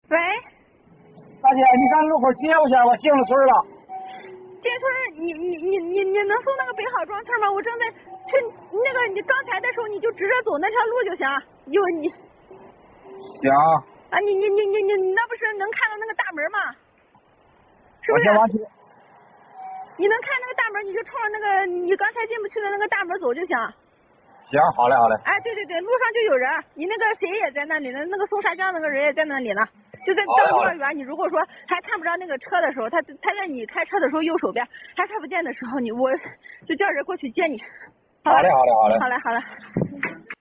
喂， 大姐，你赶路口接我去，我进了村了。 进村，你能送那个北好庄村吗？我正在去那个，你刚才的时候你就直着走那条路就行。你行。 啊，你那不是能看到那个大门吗？是不是？ 我先往前。 你能看那个大门，你就冲着那个你刚才进不去的那个大门走就行。 行，好嘞，好嘞。 哎，对，路上就有人，你那个谁也在那里呢，那个送沙浆那个人也在那里呢，就在到幼儿园。你如果说还看不着那个车的时候，他在你开车的时候右手边还看不见的时候，我就叫人过去接你。 好嘞，好嘞，好嘞。 好嘞。